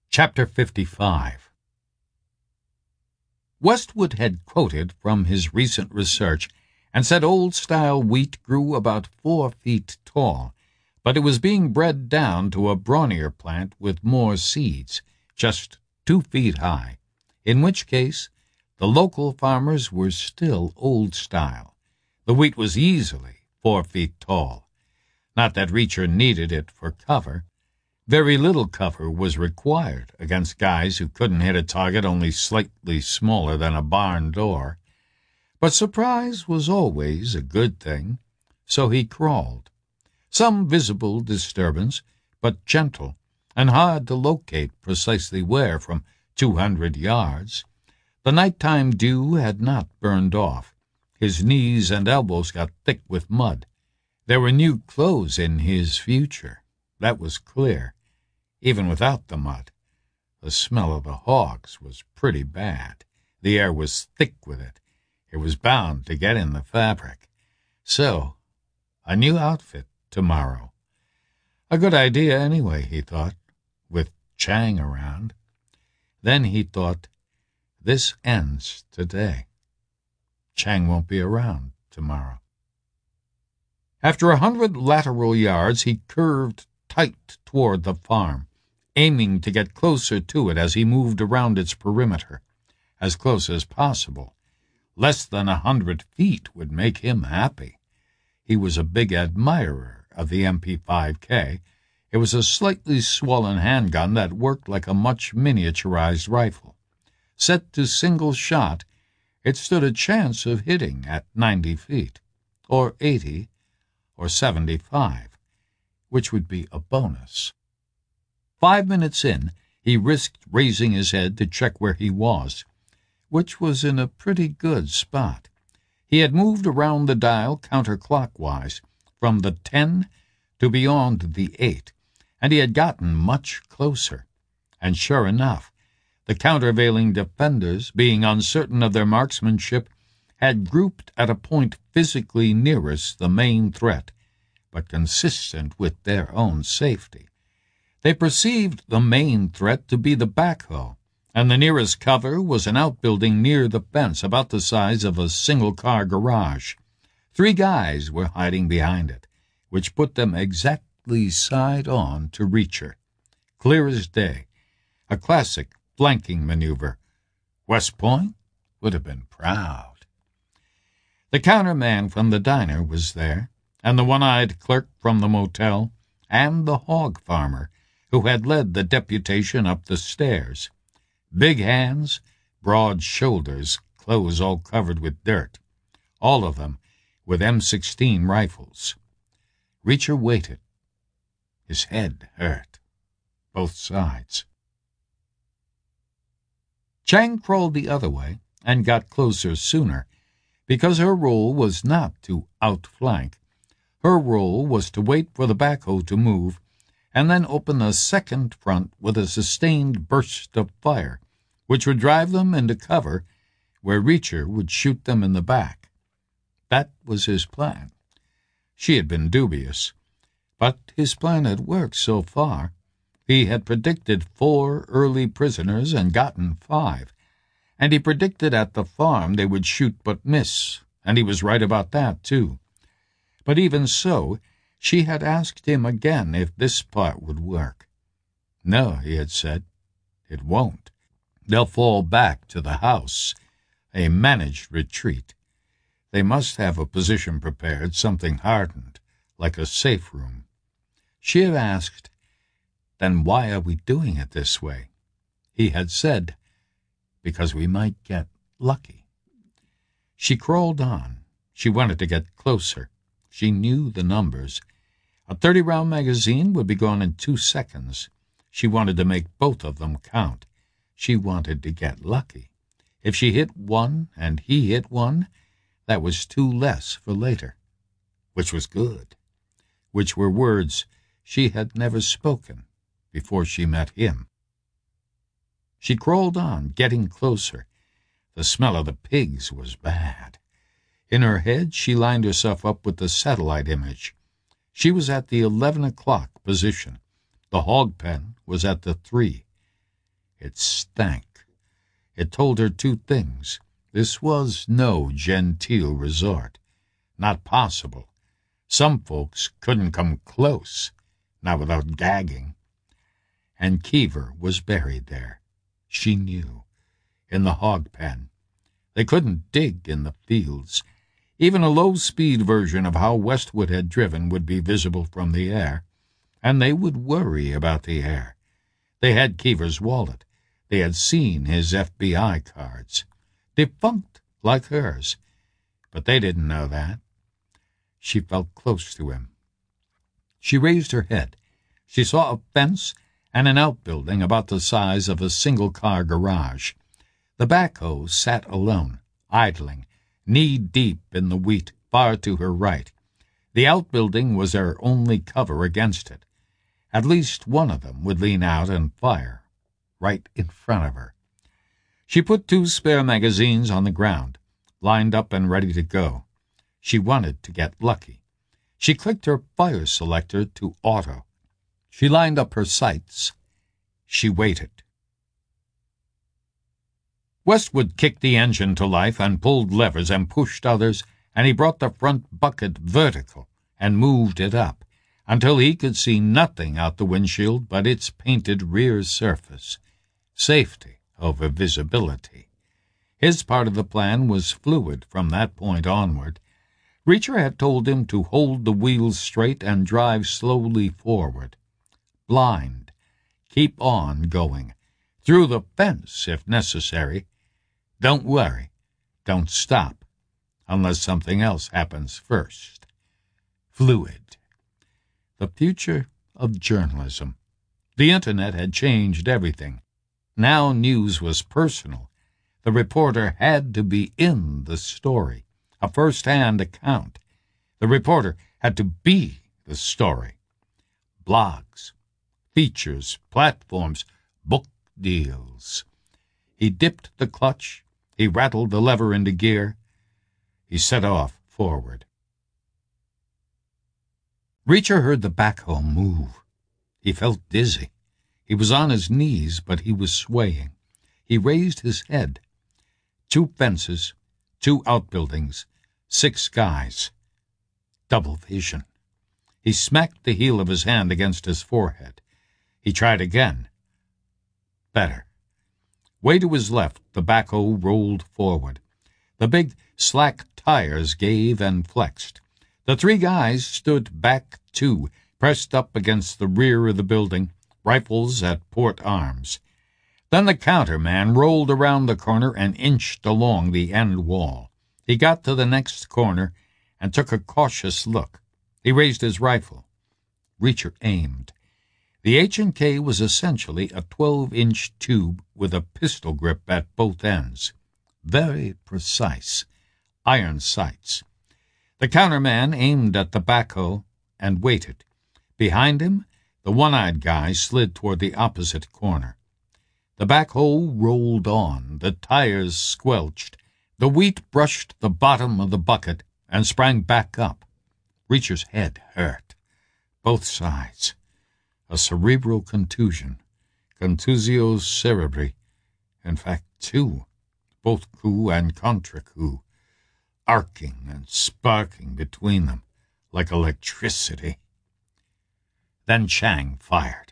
Chapter 55. Westwood had quoted from his recent research and said old-style wheat grew about 4 feet tall, but it was being bred down to a brawnier plant with more seeds, just 2 feet high, in which case the local farmers were still old-style. The wheat was easily 4 feet tall. Not that Reacher needed it for cover. Very little cover was required against guys who couldn't hit a target only slightly smaller than a barn door. But surprise was always a good thing, so he crawled. Some visible disturbance, but gentle, and hard to locate precisely where from 200 yards. The nighttime dew had not burned off. His knees and elbows got thick with mud. There were new clothes in his future. That was clear. Even without the mud, the smell of the hogs was pretty bad. The air was thick with it. It was bound to get in the fabric. So, a new outfit tomorrow. A good idea anyway, he thought, with Chang around. Then he thought, this ends today. Chang won't be around tomorrow. After 100 lateral yards, he curved tight toward the farm, aiming to get closer to it as he moved around its perimeter, as close as possible. Less than 100 feet would make him happy. He was a big admirer of the MP5K. It was a slightly swollen handgun that worked like a much miniaturized rifle. Set to single shot, it stood a chance of hitting at 90 feet, or 80, or 75, which would be a bonus. 5 minutes in, he risked raising his head to check where he was, which was in a pretty good spot. He had moved around the dial counterclockwise, from the 10 to beyond the 8, and he had gotten much closer. And sure enough, the countervailing defenders, being uncertain of their marksmanship, had grouped at a point physically nearest the main threat, but consistent with their own safety. They perceived the main threat to be the backhoe, and the nearest cover was an outbuilding near the fence about the size of a single-car garage. 3 guys were hiding behind it, which put them exactly side-on to Reacher. Clear as day. A classic flanking maneuver. West Point would have been proud. The counterman from the diner was there, and the one-eyed clerk from the motel, and the hog farmer, who had led the deputation up the stairs. Big hands, broad shoulders, clothes all covered with dirt, all of them with M16 rifles. Reacher waited. His head hurt, both sides. Chang crawled the other way and got closer sooner, because her role was not to outflank. Her role was to wait for the backhoe to move and then open a second front with a sustained burst of fire, which would drive them into cover where Reacher would shoot them in the back. That was his plan. She had been dubious, but his plan had worked so far. He had predicted 4 early prisoners and gotten 5, and he predicted at the farm they would shoot but miss, and he was right about that, too. But even so, she had asked him again if this part would work. No, he had said, it won't. They'll fall back to the house, a managed retreat. They must have a position prepared, something hardened, like a safe room. She had asked, then why are we doing it this way? He had said, because we might get lucky. She crawled on. She wanted to get closer. She knew the numbers. A 30-round magazine would be gone in 2 seconds. She wanted to make both of them count. She wanted to get lucky. If she hit one and he hit one, that was 2 less for later, which was good, which were words she had never spoken before she met him. She crawled on, getting closer. The smell of the pigs was bad. In her head, she lined herself up with the satellite image. She was at the 11 o'clock position. The hog pen was at the 3. It stank. It told her two things. This was no genteel resort. Not possible. Some folks couldn't come close, not without gagging. And Keever was buried there. She knew. In the hog pen. They couldn't dig in the fields. Even a low-speed version of how Westwood had driven would be visible from the air, and they would worry about the air. They had Keever's wallet. They had seen his FBI cards. Defunct like hers. But they didn't know that. She felt close to him. She raised her head. She saw a fence and an outbuilding about the size of a single-car garage. The backhoe sat alone, idling, knee-deep in the wheat far to her right. The outbuilding was her only cover against it. At least one of them would lean out and fire, right in front of her. She put 2 spare magazines on the ground, lined up and ready to go. She wanted to get lucky. She clicked her fire selector to auto. She lined up her sights. She waited. Westwood kicked the engine to life and pulled levers and pushed others, and he brought the front bucket vertical and moved it up until he could see nothing out the windshield but its painted rear surface. Safety over visibility. His part of the plan was fluid from that point onward. Reacher had told him to hold the wheels straight and drive slowly forward. Blind. Keep on going. Through the fence, if necessary. Don't worry. Don't stop. Unless something else happens first. Fluid. The future of journalism. The Internet had changed everything. Now news was personal. The reporter had to be in the story. A first-hand account. The reporter had to be the story. Blogs, features, platforms, book deals. He dipped the clutch. He rattled the lever into gear. He set off forward. Reacher heard the backhoe move. He felt dizzy. He was on his knees, but he was swaying. He raised his head. 2 fences, 2 outbuildings, 6 guys. Double vision. He smacked the heel of his hand against his forehead. He tried again. Better. Way to his left, the backhoe rolled forward. The big, slack tires gave and flexed. The 3 guys stood back, too, pressed up against the rear of the building, rifles at port arms. Then the counterman rolled around the corner and inched along the end wall. He got to the next corner and took a cautious look. He raised his rifle. Reacher aimed. The H&K was essentially a 12-inch tube with a pistol grip at both ends. Very precise. Iron sights. The counterman aimed at the backhoe and waited. Behind him, the one-eyed guy slid toward the opposite corner. The backhoe rolled on. The tires squelched. The wheat brushed the bottom of the bucket and sprang back up. Reacher's head hurt. Both sides. A cerebral contusion. Contusio cerebri. In fact, 2. Both coup and contra-coup. Arcing and sparking between them like electricity. Then Chang fired.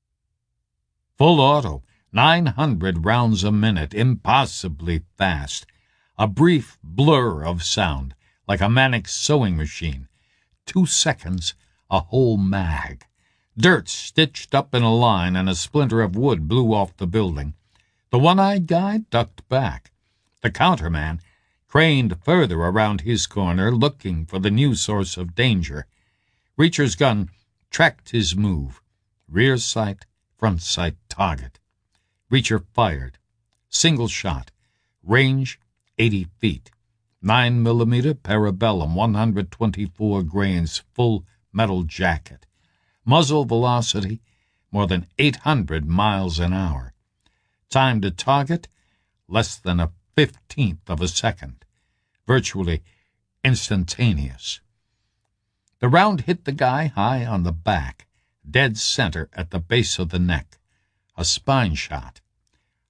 Full auto, 900 rounds a minute, impossibly fast. A brief blur of sound, like a manic sewing machine. 2 seconds, a whole mag. Dirt stitched up in a line, and a splinter of wood blew off the building. The one-eyed guy ducked back. The counterman craned further around his corner, looking for the new source of danger. Reacher's gun tracked his move. Rear sight, front sight, target. Reacher fired. Single shot. Range, 80 feet. 9mm Parabellum, 124 grains, full metal jacket. Muzzle velocity, more than 800 miles an hour. Time to target, less than a 15th of a second. Virtually instantaneous. The round hit the guy high on the back, dead center at the base of the neck. A spine shot.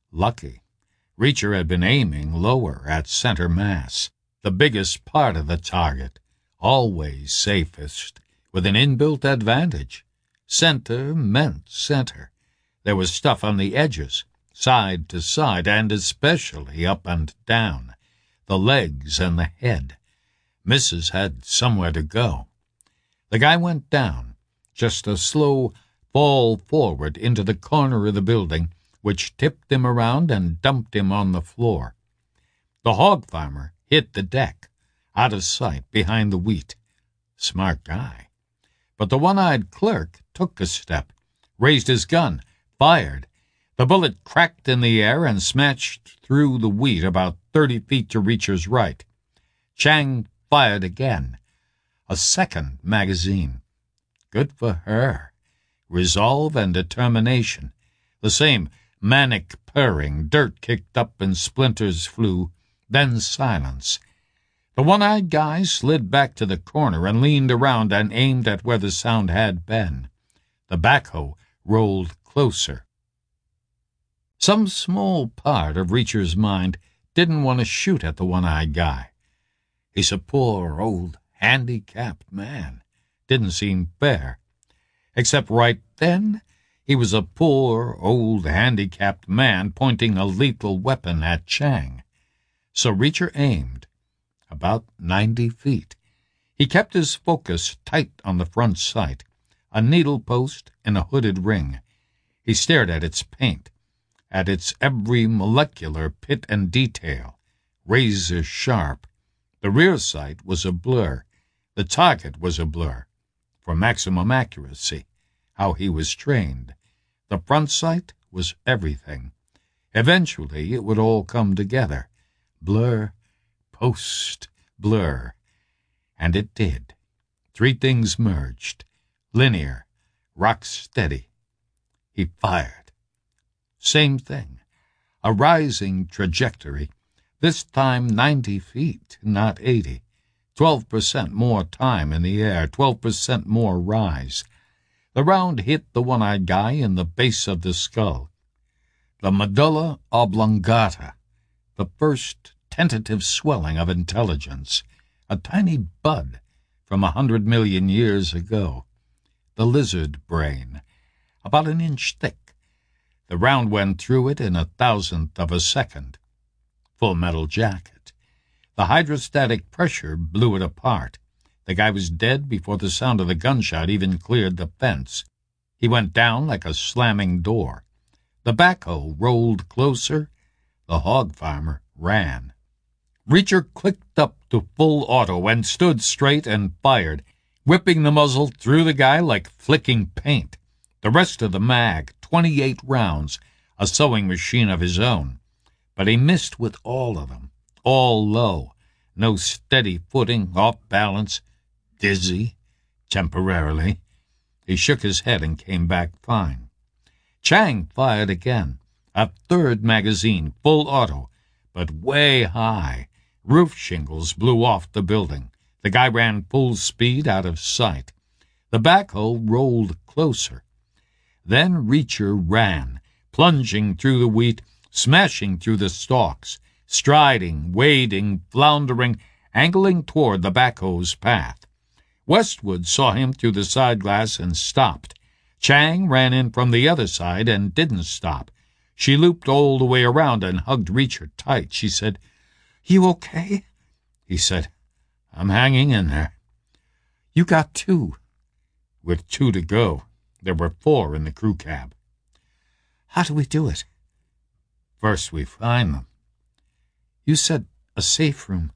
Lucky. Reacher had been aiming lower at center mass, the biggest part of the target, always safest, with an inbuilt advantage. Center meant center. There was stuff on the edges, side to side, and especially up and down, the legs and the head. Misses had somewhere to go. The guy went down, just a slow fall forward into the corner of the building, which tipped him around and dumped him on the floor. The hog farmer hit the deck, out of sight behind the wheat. Smart guy. But the one-eyed clerk took a step, raised his gun, fired. The bullet cracked in the air and smashed through the wheat about 30 feet to Reacher's right. Chang fired again. A second magazine. Good for her. Resolve and determination. The same manic purring, dirt kicked up and splinters flew, then silence. The one-eyed guy slid back to the corner and leaned around and aimed at where the sound had been. The backhoe rolled closer. Some small part of Reacher's mind didn't want to shoot at the one-eyed guy. He's a poor, old, handicapped man. Didn't seem fair. Except right then, he was a poor, old, handicapped man pointing a lethal weapon at Chang. So Reacher aimed. About 90 feet. He kept his focus tight on the front sight, a needle post in a hooded ring. He stared at its paint, at its every molecular pit and detail, razor sharp. The rear sight was a blur. The target was a blur. For maximum accuracy, how he was trained. The front sight was everything. Eventually it would all come together. Blur, post, blur. And it did. 3 things merged. Linear, rock steady. He fired. Same thing. A rising trajectory. This time 90 feet, not 80. 12% more time in the air, 12% more rise. The round hit the one-eyed guy in the base of the skull. The medulla oblongata, the first tentative swelling of intelligence, a tiny bud from 100 million years ago. The lizard brain, about an inch thick. The round went through it in 1,000th of a second. Full metal jacket. The hydrostatic pressure blew it apart. The guy was dead before the sound of the gunshot even cleared the fence. He went down like a slamming door. The backhoe rolled closer. The hog farmer ran. Reacher clicked up to full auto and stood straight and fired, whipping the muzzle through the guy like flicking paint. The rest of the mag, 28 rounds, a sewing machine of his own. But he missed with all of them, all low. No steady footing, off balance, dizzy, temporarily. He shook his head and came back fine. Chang fired again, a third magazine, full auto, but way high. Roof shingles blew off the building. The guy ran full speed out of sight. The backhoe rolled closer. Then Reacher ran, plunging through the wheat, smashing through the stalks, striding, wading, floundering, angling toward the backhoe's path. Westwood saw him through the side glass and stopped. Chang ran in from the other side and didn't stop. She looped all the way around and hugged Reacher tight. She said, "You okay?" He said, "I'm hanging in there." "You got 2. With 2 to go. There were 4 in the crew cab. "How do we do it?" "First we find them." "You said a safe room."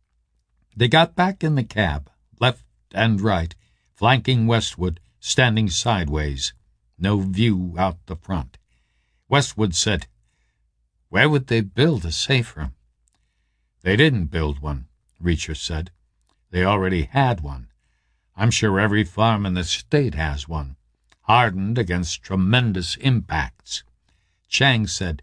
They got back in the cab, left and right, flanking Westwood, standing sideways. No view out the front. Westwood said, "Where would they build a safe room?" "They didn't build one," Reacher said. "They already had one. I'm sure every farm in the state has one, hardened against tremendous impacts." Chang said,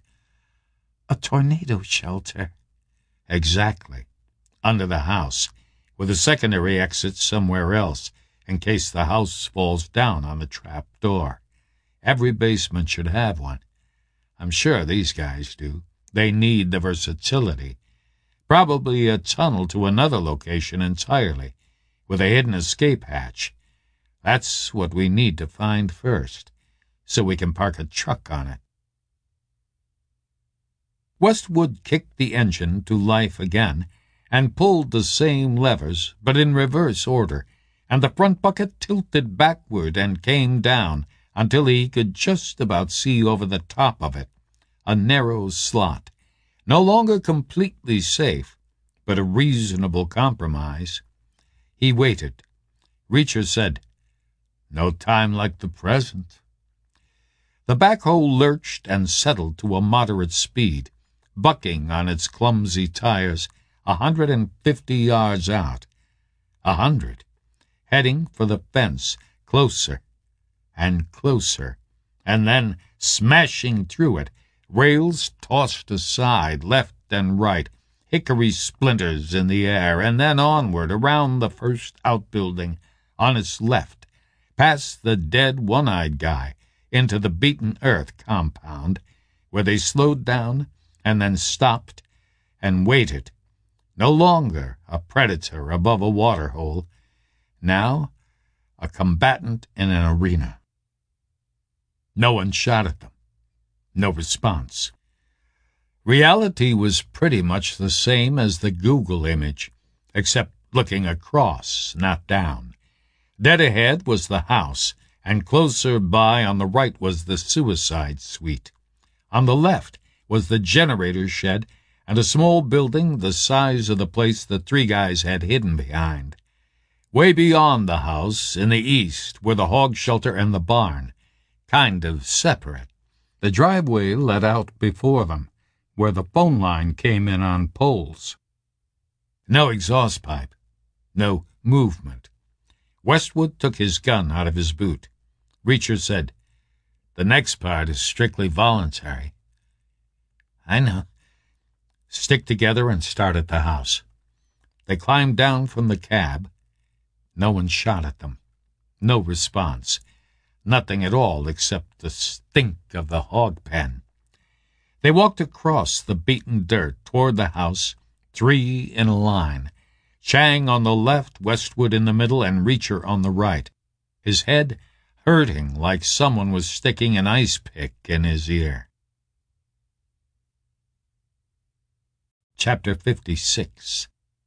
"A tornado shelter." "Exactly. Under the house, with a secondary exit somewhere else, in case the house falls down on the trap door. Every basement should have one. I'm sure these guys do. They need the versatility. Probably a tunnel to another location entirely, with a hidden escape hatch. That's what we need to find first, so we can park a truck on it. Westwood kicked the engine to life again and pulled the same levers, but in reverse order, and the front bucket tilted backward and came down until he could just about see over the top of it, a narrow slot, no longer completely safe, but a reasonable compromise. He waited. Reacher said, "No time like the present." The backhoe lurched and settled to a moderate speed, bucking on its clumsy tires 150 yards out. 100, heading for the fence, closer and closer, and then smashing through it, rails tossed aside left and right, hickory splinters in the air, and then onward around the first outbuilding on its left, past the dead one-eyed guy, into the beaten earth compound, where they slowed down and then stopped and waited, no longer a predator above a waterhole, now a combatant in an arena. No one shot at them. No response. Reality was pretty much the same as the Google image, except looking across, not down. Dead ahead was the house, and closer by on the right was the suicide suite. On the left was the generator shed and a small building the size of the place the three guys had hidden behind. Way beyond the house, in the east, were the hog shelter and the barn, kind of separate. The driveway led out before them, where the phone line came in on poles. No exhaust pipe. No movement. Westwood took his gun out of his boot. Reacher said, "The next part is strictly voluntary." "I know." "Stick together and start at the house." They climbed down from the cab. No one shot at them. No response. Nothing at all except the stink of the hog pen. They walked across the beaten dirt toward the house, three in a line, Chang on the left, Westwood in the middle, and Reacher on the right, his head hurting like someone was sticking an ice pick in his ear. Chapter 56.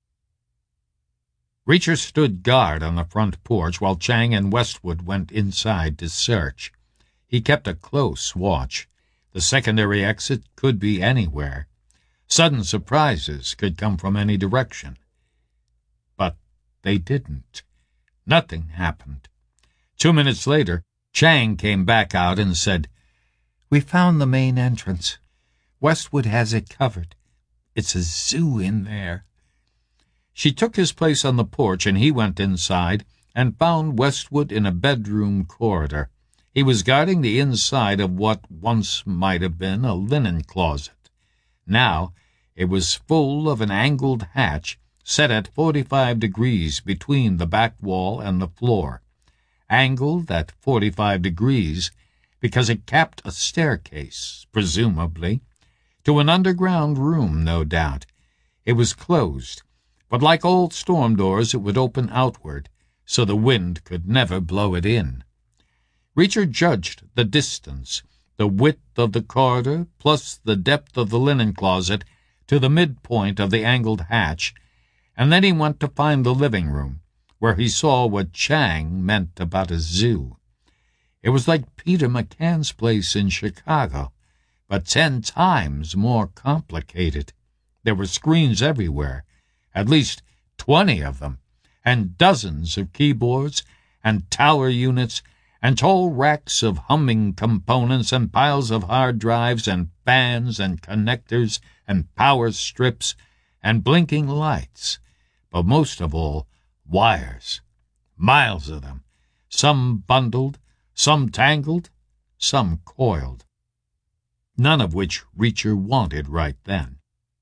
Reacher stood guard on the front porch while Chang and Westwood went inside to search. He kept a close watch. The secondary exit could be anywhere. Sudden surprises could come from any direction. But they didn't. Nothing happened. 2 minutes later, Chang came back out and said, "We found the main entrance. Westwood has it covered. It's a zoo in there." She took his place on the porch, and he went inside and found Westwood in a bedroom corridor. He was guarding the inside of what once might have been a linen closet. Now it was full of an angled hatch set at 45 degrees between the back wall and the floor. Angled at 45 degrees because it capped a staircase, presumably, to an underground room, no doubt. It was closed, but like old storm doors it would open outward, so the wind could never blow it in. Reacher judged the distance, the width of the corridor plus the depth of the linen closet to the midpoint of the angled hatch, and then he went to find the living room, where he saw what Chang meant about a zoo. It was like Peter McCann's place in Chicago, but 10 times more complicated. There were screens everywhere, at least 20 of them, and dozens of keyboards and tower units and tall racks of humming components and piles of hard drives and fans and connectors and power strips and blinking lights, but most of all, wires, miles of them, some bundled, some tangled, some coiled, none of which Reacher wanted right then.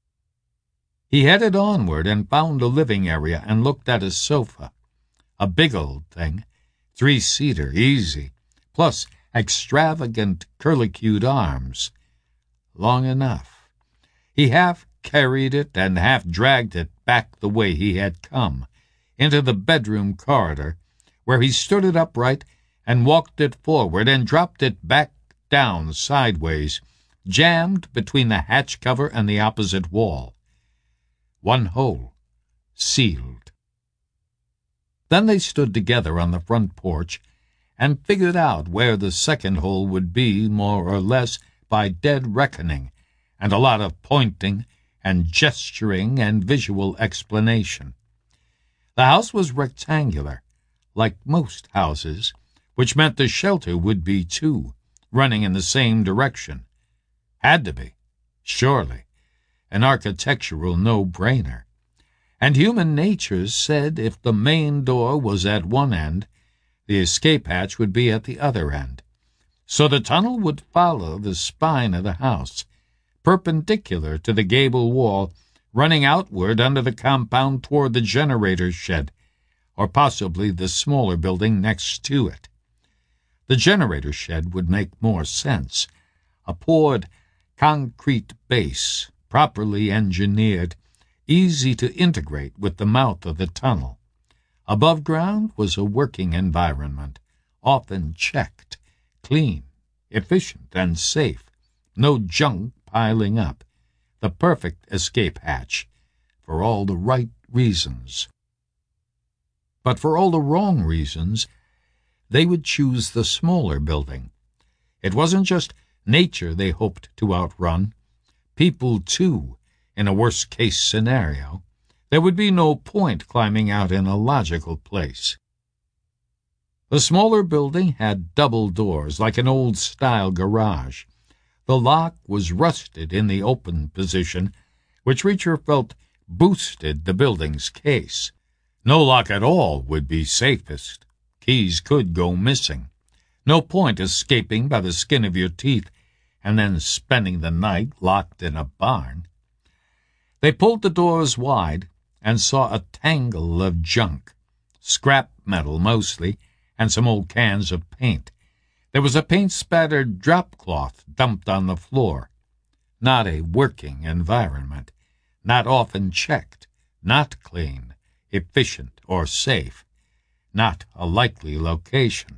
He headed onward and found a living area and looked at a sofa, a big old thing, 3-seater, easy, plus extravagant curlicued arms. long enough. He half carried it and half dragged it back the way he had come, into the bedroom corridor, where he stood it upright and walked it forward and dropped it back down sideways, jammed between the hatch cover and the opposite wall. One hole, sealed. Then they stood together on the front porch and figured out where the second hole would be, more or less by dead reckoning, and a lot of pointing and gesturing and visual explanation. The house was rectangular, like most houses, which meant the shelter would be too, running in the same direction. Had to be, surely, an architectural no-brainer. And human nature said if the main door was at one end, the escape hatch would be at the other end. So the tunnel would follow the spine of the house, perpendicular to the gable wall, running outward under the compound toward the generator shed, or possibly the smaller building next to it. The generator shed would make more sense. A poured concrete base, properly engineered, easy to integrate with the mouth of the tunnel. Above ground was a working environment, often checked, clean, efficient, and safe. No junk piling up. The perfect escape hatch, for all the right reasons. But for all the wrong reasons, they would choose the smaller building. It wasn't just nature they hoped to outrun. People, too, in a worst-case scenario. There would be no point climbing out in a logical place. The smaller building had double doors, like an old-style garage. The lock was rusted in the open position, which Reacher felt boosted the building's case. No lock at all would be safest. Keys could go missing. No point escaping by the skin of your teeth and then spending the night locked in a barn. They pulled the doors wide and saw a tangle of junk, scrap metal mostly, and some old cans of paint. There was a paint-spattered drop cloth dumped on the floor. Not a working environment, not often checked, not clean, efficient, or safe, not a likely location.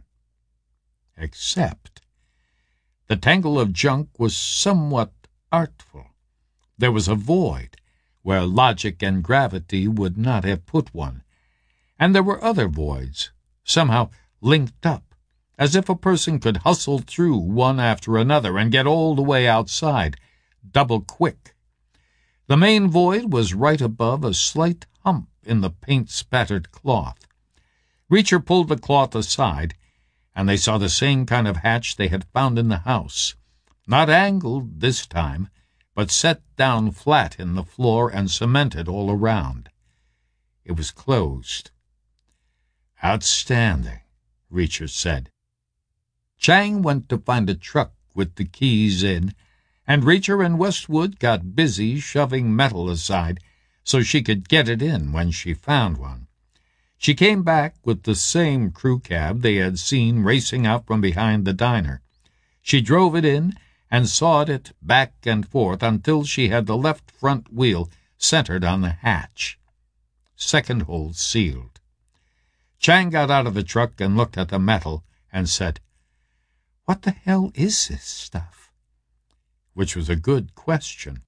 Except the tangle of junk was somewhat artful. There was a void where logic and gravity would not have put one, and there were other voids, somehow linked up, as if a person could hustle through one after another and get all the way outside, double quick. The main void was right above a slight hump in the paint-spattered cloth. Reacher pulled the cloth aside, and they saw the same kind of hatch they had found in the house, not angled this time, but set down flat in the floor and cemented all around. It was closed. "Outstanding," Reacher said. Chang went to find a truck with the keys in, and Reacher and Westwood got busy shoving metal aside so she could get it in when she found one. She came back with the same crew cab they had seen racing out from behind the diner. She drove it in and sawed it back and forth until she had the left front wheel centered on the hatch. Second hole sealed. Chang got out of the truck and looked at the metal and said, "What the hell is this stuff?" Which was a good question.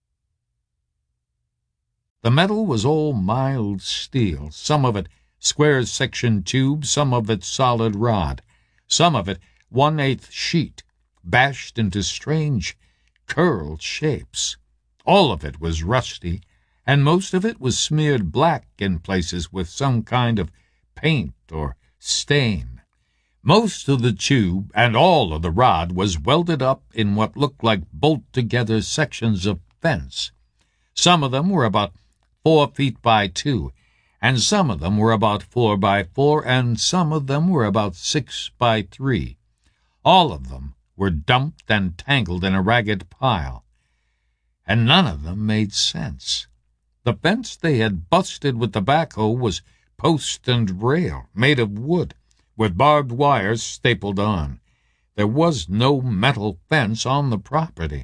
The metal was all mild steel, some of it square-section tube, some of it solid rod, some of it 1/8 sheet, bashed into strange, curled shapes. All of it was rusty, and most of it was smeared black in places with some kind of paint or stain. Most of the tube and all of the rod was welded up in what looked like bolt-together sections of fence. Some of them were about 4 feet by 2, and some of them were about 4 by 4, and some of them were about 6 by 3. All of them were dumped and tangled in a ragged pile, and none of them made sense. The fence they had busted with the backhoe was post and rail, made of wood, with barbed wires stapled on. There was no metal fence on the property.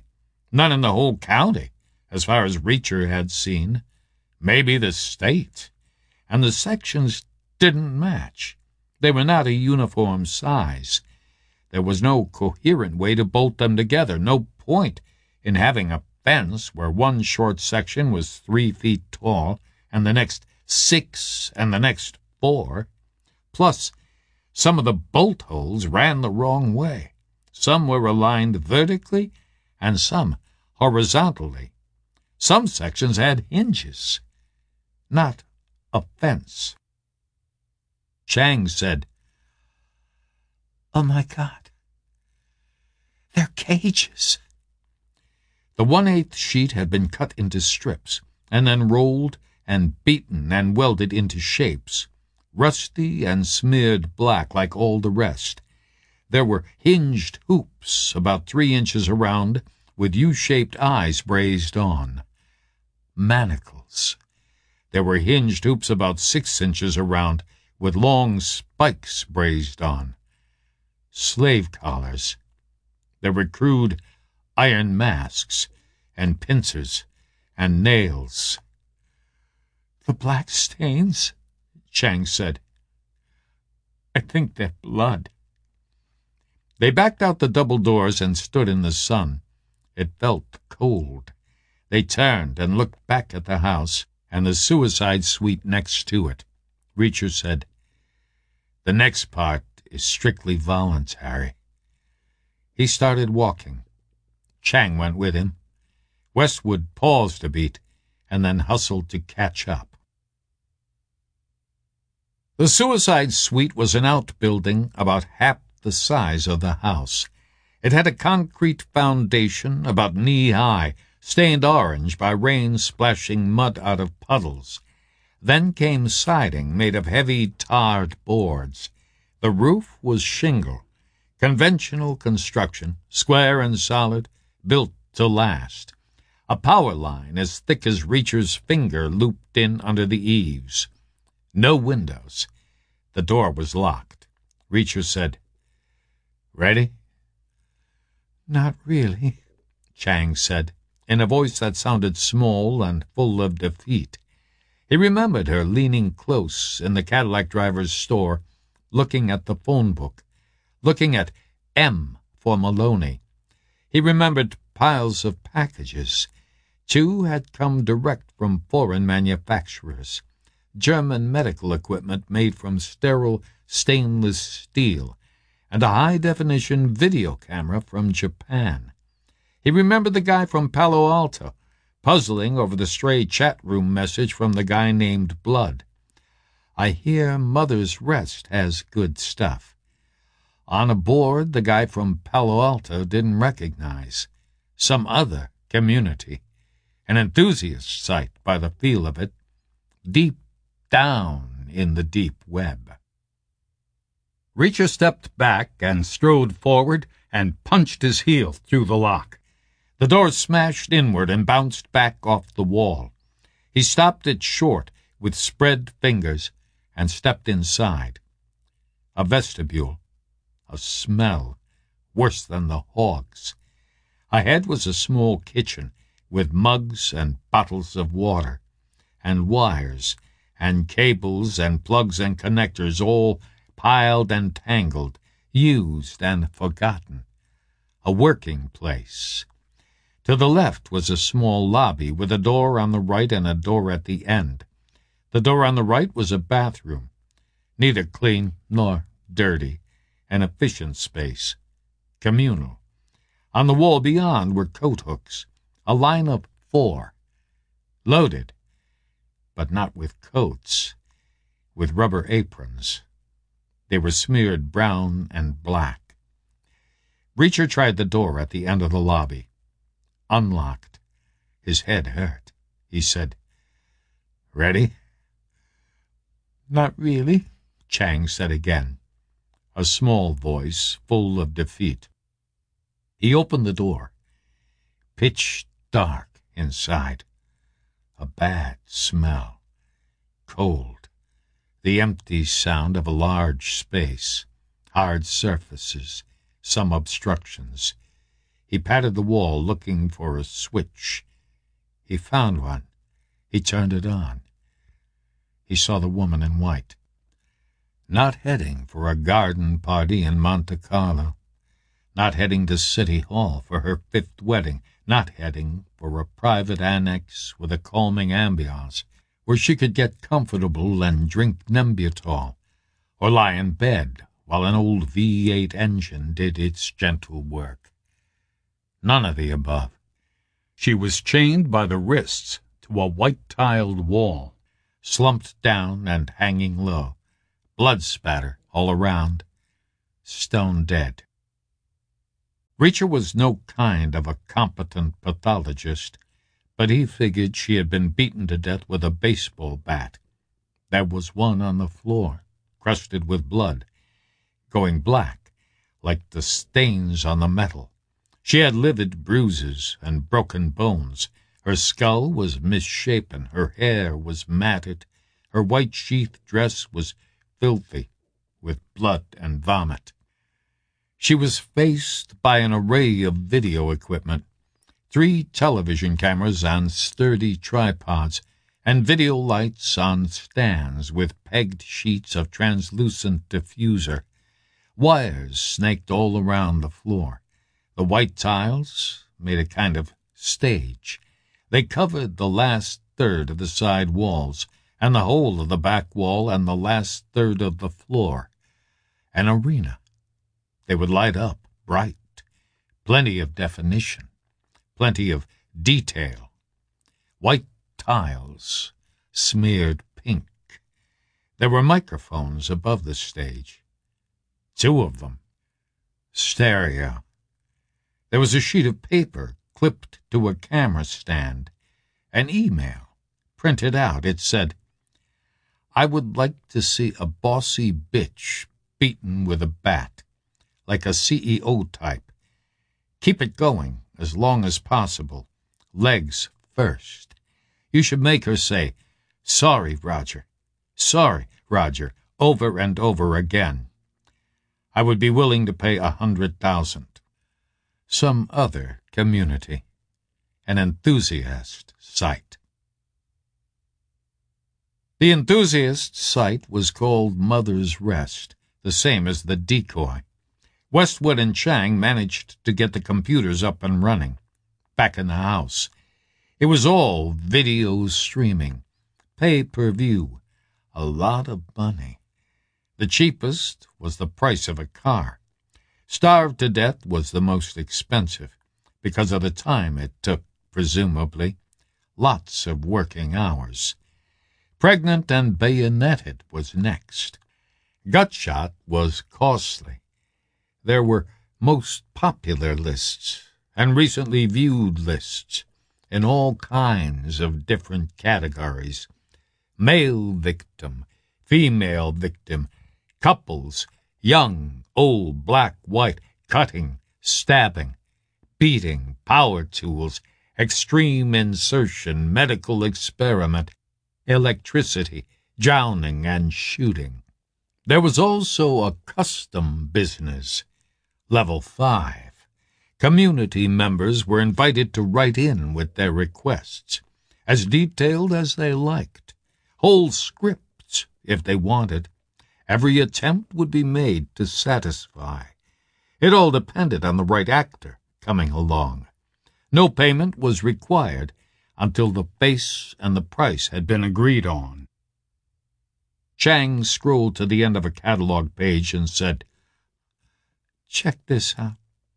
None in the whole county, as far as Reacher had seen. Maybe the state. And the sections didn't match. They were not a uniform size. There was no coherent way to bolt them together, no point in having a fence where one short section was 3 feet tall and the next 6 and the next 4. Plus, some of the bolt holes ran the wrong way. Some were aligned vertically and some horizontally. Some sections had hinges, not a fence. Chang said, "Oh, my God. They're cages." The 1/8 sheet had been cut into strips and then rolled and beaten and welded into shapes, rusty and smeared black like all the rest. There were hinged hoops about 3 inches around with U-shaped eyes brazed on. Manacles. There were hinged hoops about 6 inches around with long spikes brazed on. Slave collars. There were crude iron masks and pincers and nails. "The black stains," Chang said. "I think they're blood." They backed out the double doors and stood in the sun. It felt cold. They turned and looked back at the house and the suicide suite next to it. Reacher said, "The next part is strictly voluntary." He started walking. Chang went with him. Westwood paused a beat and then hustled to catch up. The suicide suite was an outbuilding about half the size of the house. It had a concrete foundation about knee-high, stained orange by rain splashing mud out of puddles. Then came siding made of heavy tarred boards. The roof was shingle, conventional construction, square and solid, built to last. A power line as thick as Reacher's finger looped in under the eaves. No windows. The door was locked. Reacher said, "Ready?" "Not really," Chang said, in a voice that sounded small and full of defeat. He remembered her leaning close in the Cadillac driver's store, looking at the phone book, looking at M for Maloney. He remembered piles of packages. 2 had come direct from foreign manufacturers. German medical equipment made from sterile stainless steel, and a high-definition video camera from Japan. He remembered the guy from Palo Alto, puzzling over the stray chat room message from the guy named Blood. "I hear Mother's Rest has good stuff." On a board the guy from Palo Alto didn't recognize. Some other community. An enthusiast site by the feel of it. Deep down in the deep web. Reacher stepped back and strode forward and punched his heel through the lock. The door smashed inward and bounced back off the wall. He stopped it short with spread fingers and stepped inside. A vestibule. A smell worse than the hogs. Ahead was a small kitchen with mugs and bottles of water, and wires and cables and plugs and connectors all piled and tangled, used and forgotten. A working place. To the left was a small lobby with a door on the right and a door at the end. The door on the right was a bathroom, neither clean nor dirty, an efficient space, communal. On the wall beyond were coat hooks, a line of 4, loaded, but not with coats, with rubber aprons. They were smeared brown and black. Reacher tried the door at the end of the lobby. Unlocked. His head hurt. He said, "Ready?" "Not really," Chang said again, a small voice full of defeat. He opened the door. Pitch dark inside. A bad smell. Cold. The empty sound of a large space. Hard surfaces. Some obstructions. He patted the wall, looking for a switch. He found one. He turned it on. He saw the woman in white. Not heading for a garden party in Monte Carlo. Not heading to City Hall for her 5th wedding. Not heading for a private annex with a calming ambiance where she could get comfortable and drink Nembutal, or lie in bed while an old V8 engine did its gentle work. None of the above. She was chained by the wrists to a white-tiled wall, slumped down and hanging low, blood spatter all around, stone dead. Reacher was no kind of a competent pathologist, but he figured she had been beaten to death with a baseball bat. There was one on the floor, crusted with blood, going black, like the stains on the metal. She had livid bruises and broken bones. Her skull was misshapen, her hair was matted, her white sheath dress was filthy with blood and vomit. She was faced by an array of video equipment, 3 television cameras on sturdy tripods, and video lights on stands with pegged sheets of translucent diffuser. Wires snaked all around the floor. The white tiles made a kind of stage. They covered the last third of the side walls, and the whole of the back wall, and the last third of the floor. An arena. They would light up bright. Plenty of definition. Plenty of detail. White tiles, smeared pink. There were microphones above the stage. 2 of them. Stereo. There was a sheet of paper clipped to a camera stand. An email, printed out. It said, "I would like to see a bossy bitch beaten with a bat, like a CEO type. Keep it going as long as possible. Legs first. You should make her say, 'Sorry, Roger. Sorry, Roger,' over and over again. I would be willing to pay 100,000. Some other community. An enthusiast site." The enthusiast site was called Mother's Rest, the same as the decoy. Westwood and Chang managed to get the computers up and running, back in the house. It was all video streaming, pay-per-view, a lot of money. The cheapest was the price of a car. Starved to Death was the most expensive, because of the time it took, presumably. Lots of working hours. Pregnant and Bayoneted was next. Gutshot was costly. There were most popular lists and recently viewed lists in all kinds of different categories. Male victim, female victim, couples, young, old, black, white, cutting, stabbing, beating, power tools, extreme insertion, medical experiment, electricity, drowning, and shooting. There was also a custom business, level 5. Community members were invited to write in with their requests, as detailed as they liked, whole scripts if they wanted. Every attempt would be made to satisfy. It all depended on the right actor coming along. No payment was required until the face and the price had been agreed on. Chang scrolled to the end of a catalog page and said, "Check this out."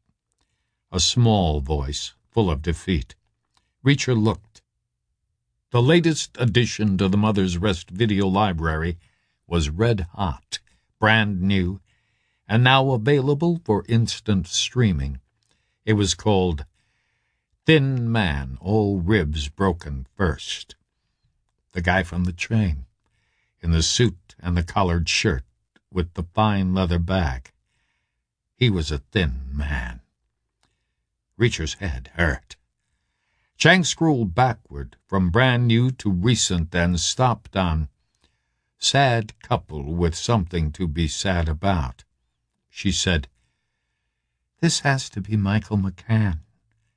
A small voice, full of defeat. Reacher looked. The latest addition to the Mother's Rest video library was red hot, brand new, and now available for instant streaming. It was called Thin Man, All Ribs Broken First. The guy from the train, in the suit and the collared shirt, with the fine leather bag. He was a thin man. Reacher's head hurt. Chang scrolled backward from brand new to recent and stopped on sad couple with something to be sad about. She said, "This has to be Michael McCann."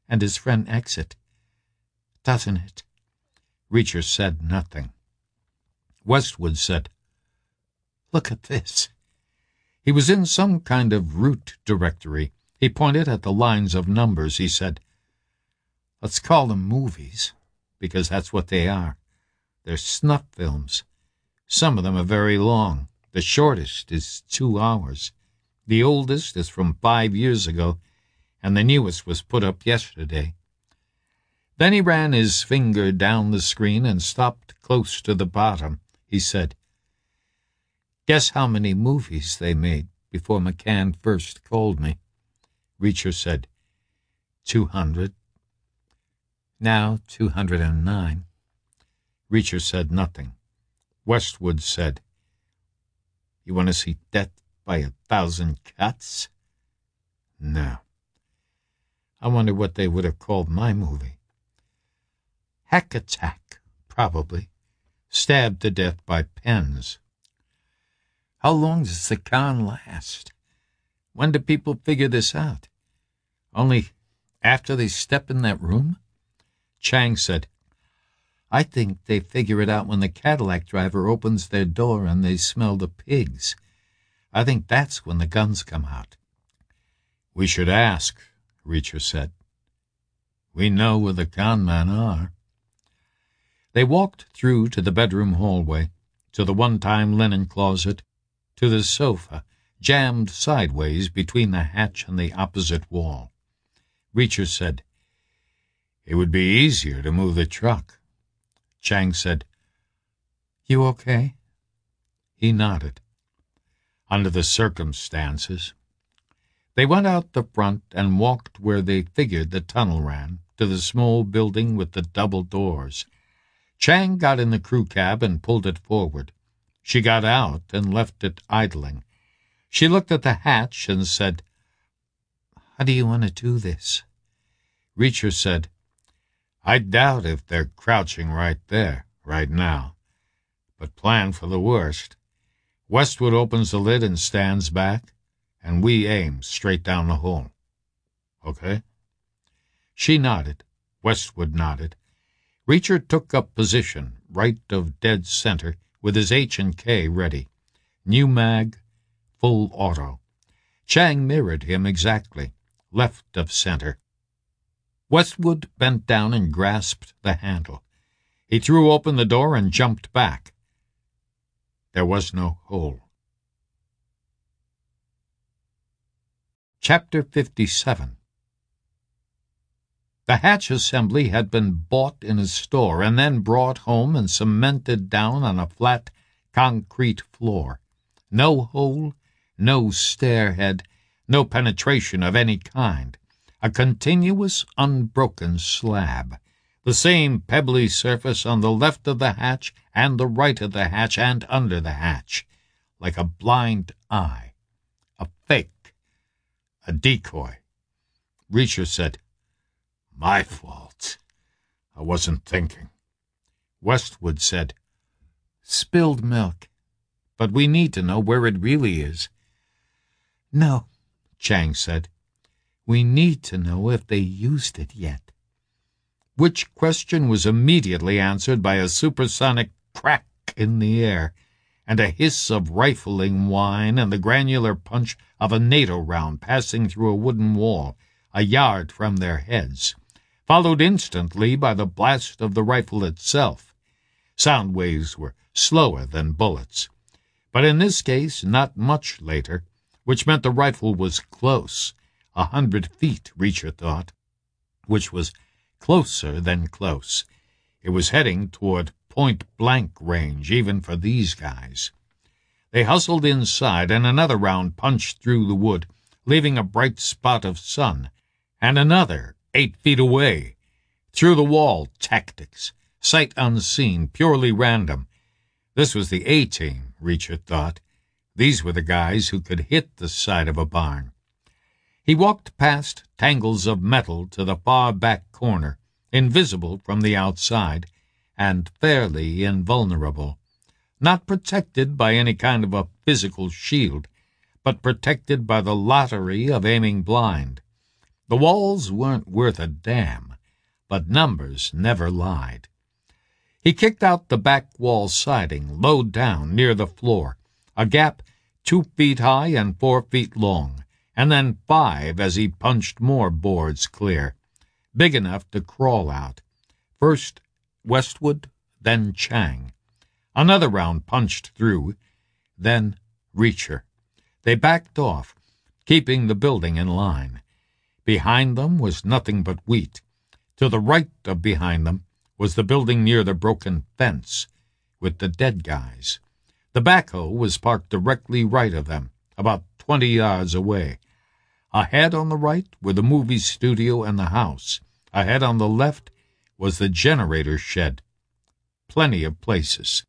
and his friend exit, doesn't it?" Reacher said nothing. Westwood said, "Look at this." He was in some kind of route directory. He pointed at the lines of numbers. He said, "Let's call them movies, because that's what they are. They're snuff films. Some of them are very long. The shortest is 2 hours. The oldest is from 5 years ago, and the newest was put up yesterday." Then he ran his finger down the screen and stopped close to the bottom. He said, "Guess how many movies they made before McCann first called me?" Reacher said, 200. Now 209. Reacher said nothing. Westwood said, "You want to see Death by 1,000 Cuts?" "No." "I wonder what they would have called my movie." "Hack Attack, probably. Stabbed to death by pens." "How long does the con last? When do people figure this out? Only after they step in that room?" Chang said, "I think they figure it out when the Cadillac driver opens their door and they smell the pigs. I think that's when the guns come out." "We should ask," Reacher said. "We know where the con men are." They walked through to the bedroom hallway, to the one-time linen closet, to the sofa, jammed sideways between the hatch and the opposite wall. Reacher said, "It would be easier to move the truck." Chang said, "You okay?" He nodded. "Under the circumstances." They went out the front and walked where they figured the tunnel ran, to the small building with the double doors. Chang got in the crew cab and pulled it forward. She got out and left it idling. She looked at the hatch and said, "How do you want to do this?" Reacher said, "I doubt if they're crouching right there, right now. But plan for the worst. Westwood opens the lid and stands back, and we aim straight down the hole. Okay?" She nodded. Westwood nodded. Reacher took up position, right of dead center, with his H&K ready. New mag, full auto. Chang mirrored him exactly, left of center. Westwood bent down and grasped the handle. He threw open the door and jumped back. There was no hole. Chapter 57. The hatch assembly had been bought in a store and then brought home and cemented down on a flat concrete floor. No hole, no stairhead, no penetration of any kind. A continuous, unbroken slab. The same pebbly surface on the left of the hatch and the right of the hatch and under the hatch. Like a blind eye. A fake. A decoy. Reacher said, "My fault. I wasn't thinking." Westwood said, "Spilled milk. But we need to know where it really is." "No," Chang said. "We need to know if they used it yet." Which question was immediately answered by a supersonic crack in the air, and a hiss of rifling wine and the granular punch of a NATO round passing through a wooden wall, a yard from their heads, followed instantly by the blast of the rifle itself. Sound waves were slower than bullets, but in this case not much later, which meant the rifle was close, 100 feet, Reacher thought, which was closer than close. It was heading toward point-blank range, even for these guys. They hustled inside, and another round punched through the wood, leaving a bright spot of sun, and another 8 feet away. Through the wall, tactics, sight unseen, purely random. This was the A-team, Reacher thought. These were the guys who could hit the side of a barn. He walked past tangles of metal to the far back corner, invisible from the outside, and fairly invulnerable. Not protected by any kind of a physical shield, but protected by the lottery of aiming blind. The walls weren't worth a damn, but numbers never lied. He kicked out the back wall siding, low down near the floor, a gap 2 feet high and 4 feet long, and then 5 as he punched more boards clear, big enough to crawl out. First Westwood, then Chang. Another round punched through, then Reacher. They backed off, keeping the building in line. Behind them was nothing but wheat. To the right of behind them was the building near the broken fence, with the dead guys. The backhoe was parked directly right of them, about 20 yards away. Ahead on the right were the movie studio and the house. Ahead on the left was the generator shed. Plenty of places.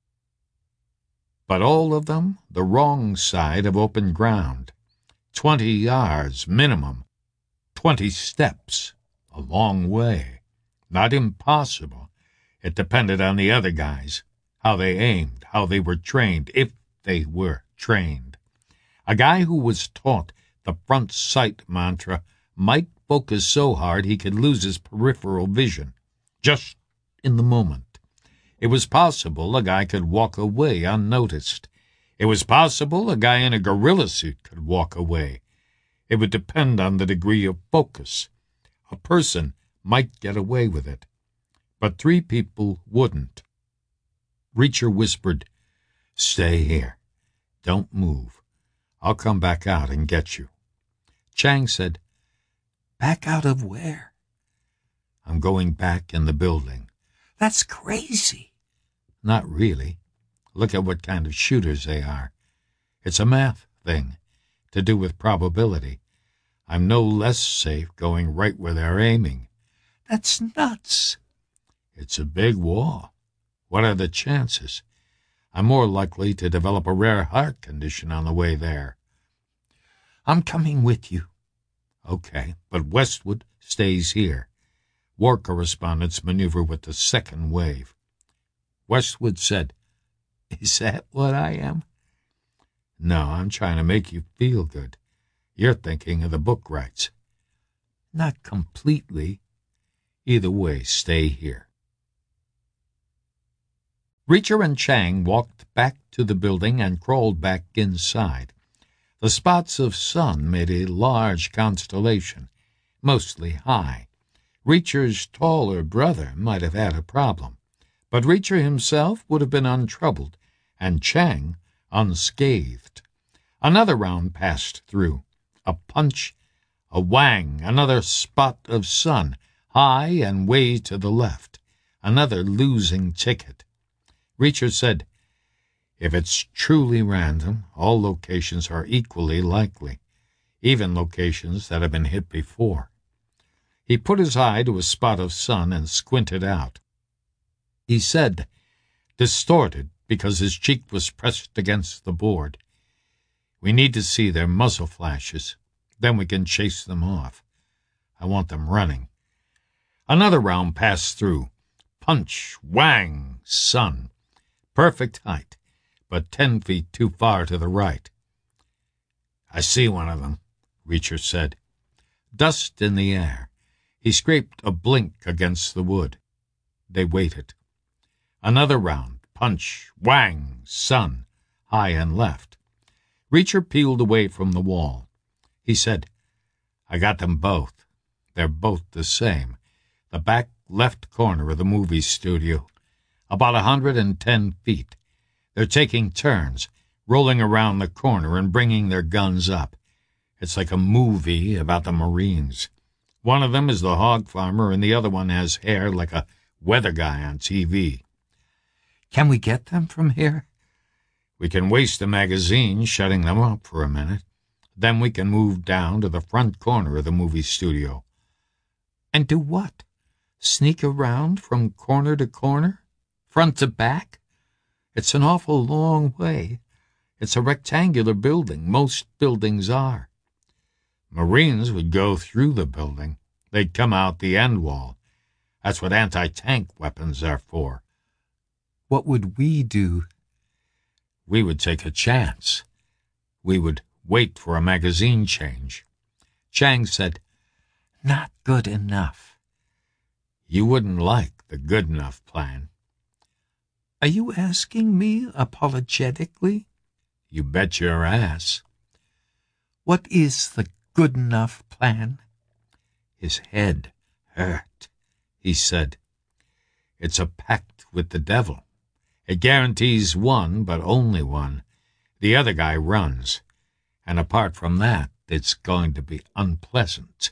But all of them the wrong side of open ground. 20 yards minimum. 20 steps. A long way. Not impossible. It depended on the other guys, how they aimed, how they were trained, if they were trained. A guy who was taught the front sight mantra might focus so hard he could lose his peripheral vision, just in the moment. It was possible a guy could walk away unnoticed. It was possible a guy in a gorilla suit could walk away. It would depend on the degree of focus. A person might get away with it, but 3 people wouldn't. Reacher whispered, "Stay here. Don't move. I'll come back out and get you." Chang said, "Back out of where?" "I'm going back in the building." "That's crazy." "Not really. Look at what kind of shooters they are. It's a math thing, to do with probability. I'm no less safe going right where they're aiming." "That's nuts." "It's a big war. What are the chances? I'm more likely to develop a rare heart condition on the way there." "I'm coming with you." "Okay, but Westwood stays here. War correspondents maneuver with the second wave." Westwood said, "Is that what I am?" "No, I'm trying to make you feel good. You're thinking of the book rights." "Not completely. Either way, stay here." Reacher and Chang walked back to the building and crawled back inside. The spots of sun made a large constellation, mostly high. Reacher's taller brother might have had a problem, but Reacher himself would have been untroubled, and Chang unscathed. Another round passed through. A punch, a whang, another spot of sun, high and way to the left. Another losing ticket. Reacher said, "If it's truly random, all locations are equally likely, even locations that have been hit before." He put his eye to a spot of sun and squinted out. He said, distorted because his cheek was pressed against the board, "We need to see their muzzle flashes. Then we can chase them off. I want them running." Another round passed through. Punch, whang, sun. Perfect height, but 10 feet too far to the right. "I see one of them," Reacher said. Dust in the air. He scraped a blink against the wood. They waited. Another round. Punch, whang, sun, high and left. Reacher peeled away from the wall. He said, "I got them both. They're both the same. The back left corner of the movie studio. About 110 feet. They're taking turns, rolling around the corner and bringing their guns up. It's like a movie about the Marines. One of them is the hog farmer, and the other one has hair like a weather guy on TV." "Can we get them from here?" "We can waste a magazine shutting them up for a minute. Then we can move down to the front corner of the movie studio." "And do what? Sneak around from corner to corner? Front to back? It's an awful long way. It's a rectangular building. Most buildings are." "Marines would go through the building. They'd come out the end wall. That's what anti-tank weapons are for." "What would we do?" "We would take a chance. We would wait for a magazine change." Chang said, Not good enough. You wouldn't like the good enough plan. Are you asking me apologetically? You bet your ass. What is the good enough plan? His head hurt, he said. It's a pact with the devil. It guarantees one, but only one. The other guy runs. And apart from that, it's going to be unpleasant.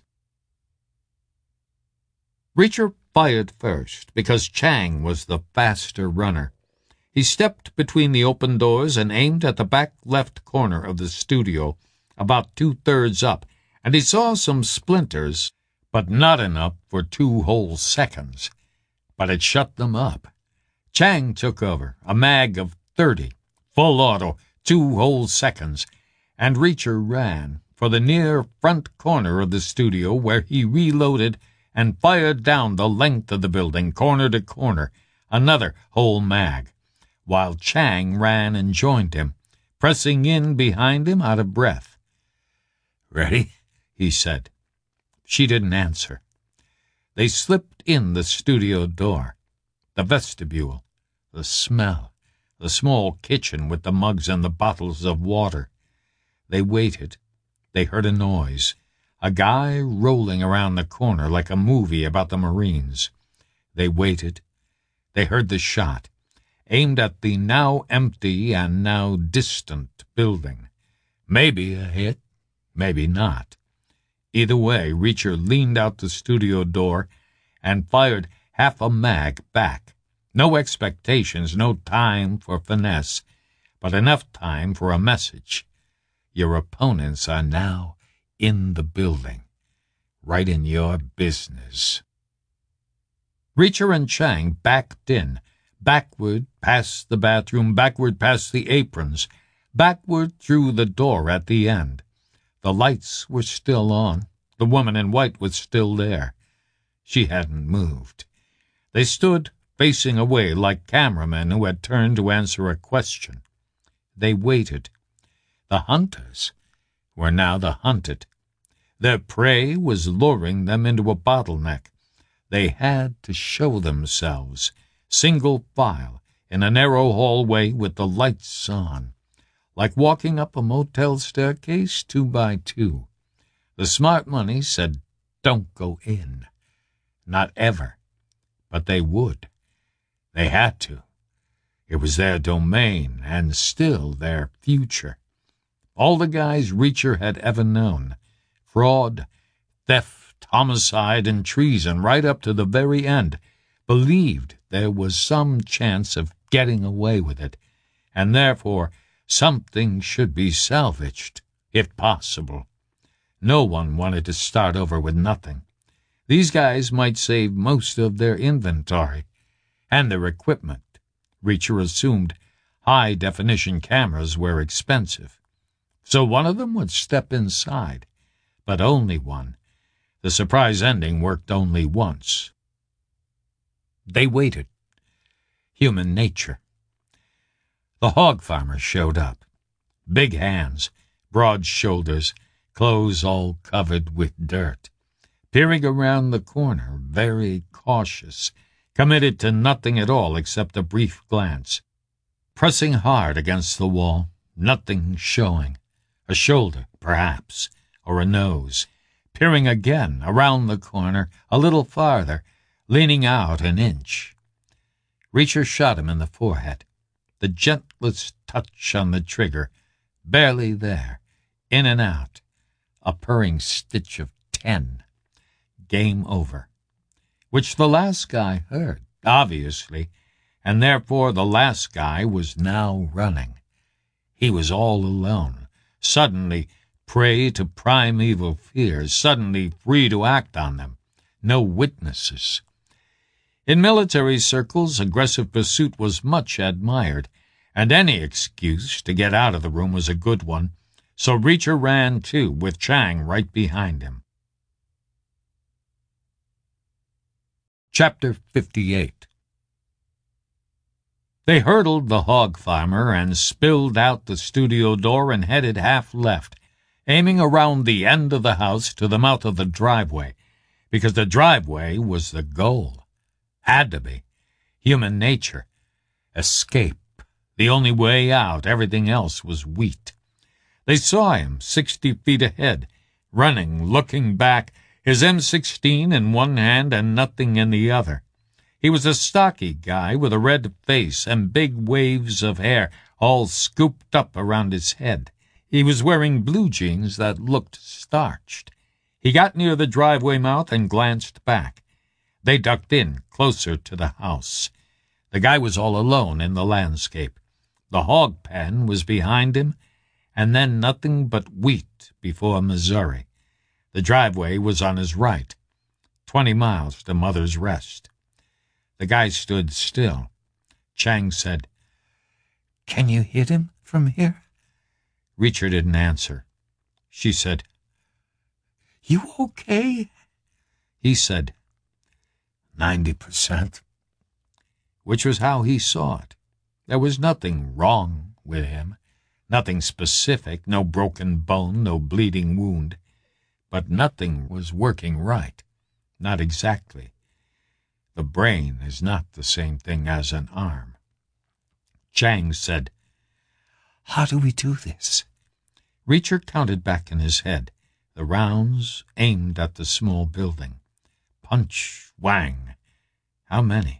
Reacher fired first, because Chang was the faster runner. He stepped between the open doors and aimed at the back left corner of the studio, about 2/3 up, and he saw some splinters, but not enough for 2 whole seconds. But it shut them up. Chang took over, a mag of 30, full auto, 2 whole seconds, and Reacher ran for the near front corner of the studio, where he reloaded and fired down the length of the building, corner to corner, another whole mag, while Chang ran and joined him, pressing in behind him out of breath. "Ready?" he said. She didn't answer. They slipped in the studio door, the vestibule, the smell, the small kitchen with the mugs and the bottles of water. They waited. They heard a noise, a guy rolling around the corner like a movie about the Marines. They waited. They heard the shot, aimed at the now empty and now distant building. Maybe a hit, maybe not. Either way, Reacher leaned out the studio door and fired half a mag back. No expectations, no time for finesse, but enough time for a message. Your opponents are now in the building, right in your business. Reacher and Chang backed in, backward past the bathroom, backward past the aprons, backward through the door at the end. The lights were still on. The woman in white was still there. She hadn't moved. They stood facing away like cameramen who had turned to answer a question. They waited. The hunters were now the hunted. Their prey was luring them into a bottleneck. They had to show themselves, single file, in a narrow hallway with the lights on, like walking up a motel staircase 2 by 2. The smart money said, "Don't go in." Not ever. But they would. They had to. It was their domain, and still their future. All the guys Reacher had ever known, fraud, theft, homicide, and treason, right up to the very end, believed there was some chance of getting away with it, and therefore something should be salvaged, if possible. No one wanted to start over with nothing. These guys might save most of their inventory and their equipment. Reacher assumed high-definition cameras were expensive. So one of them would step inside, but only one. The surprise ending worked only once. They waited. Human nature. The hog farmer showed up. Big hands, broad shoulders, clothes all covered with dirt. Peering around the corner, very cautious, committed to nothing at all except a brief glance. Pressing hard against the wall, nothing showing. A shoulder, perhaps, or a nose. Peering again, around the corner, a little farther, leaning out an inch. Reacher shot him in the forehead. The gentlest touch on the trigger, barely there, in and out. A purring stitch of 10. Game over. Which the last guy heard, obviously, and therefore the last guy was now running. He was all alone, suddenly prey to primeval fears, suddenly free to act on them. No witnesses. In military circles, aggressive pursuit was much admired, and any excuse to get out of the room was a good one, so Reacher ran too, with Chang right behind him. Chapter 58. They hurdled the hog farmer and spilled out the studio door and headed half left, aiming around the end of the house to the mouth of the driveway, because the driveway was the goal. Had to be. Human nature. Escape. The only way out. Everything else was wheat. They saw him 60 feet ahead, running, looking back, his M16 in one hand and nothing in the other. He was a stocky guy with a red face and big waves of hair all scooped up around his head. He was wearing blue jeans that looked starched. He got near the driveway mouth and glanced back. They ducked in, closer to the house. The guy was all alone in the landscape. The hog pen was behind him, and then nothing but wheat before Missouri. The driveway was on his right. 20 miles to Mother's Rest. The guy stood still. Chang said, "Can you hit him from here?" Reacher didn't answer. She said, "You okay?" He said, 90%. Which was how he saw it. There was nothing wrong with him, nothing specific, no broken bone, no bleeding wound. But nothing was working right. Not exactly. The brain is not the same thing as an arm. Chang said, "How do we do this?" Reacher counted back in his head, the rounds aimed at the small building. Punch, whang. How many?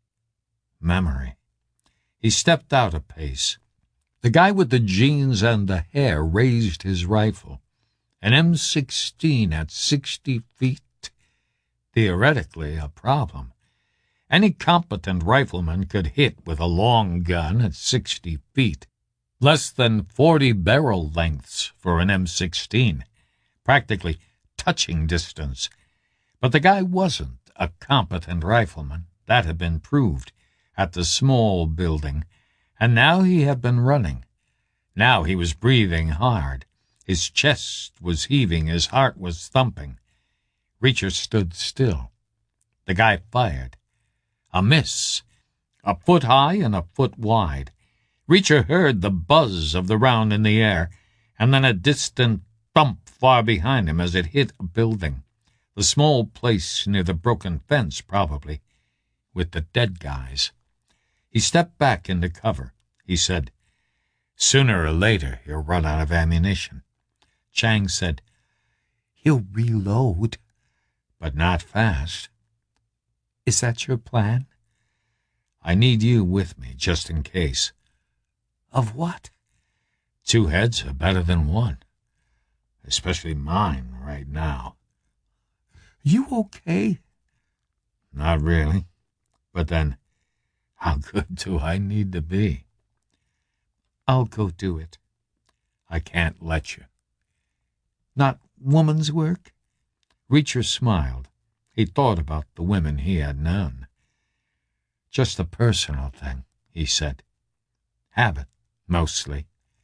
Memory. He stepped out a pace. The guy with the jeans and the hair raised his rifle. An M16 at 60 feet. Theoretically a problem. Any competent rifleman could hit with a long gun at 60 feet. Less than 40 barrel lengths for an M16. Practically touching distance. But the guy wasn't a competent rifleman. That had been proved at the small building. And now he had been running. Now he was breathing hard. His chest was heaving, his heart was thumping. Reacher stood still. The guy fired. A miss. A foot high and a foot wide. Reacher heard the buzz of the round in the air, and then a distant thump far behind him as it hit a building. The small place near the broken fence, probably, with the dead guys. He stepped back into cover. He said, "Sooner or later he'll run out of ammunition." Chang said, "He'll reload." "But not fast." "Is that your plan?" "I need you with me, just in case." "Of what?" "2 heads are better than 1. Especially mine right now." "You okay?" "Not really. But then, how good do I need to be?" "I'll go do it." "I can't let you." "Not woman's work?" Reacher smiled. He thought about the women he had known. "Just a personal thing," he said. "Habit, mostly."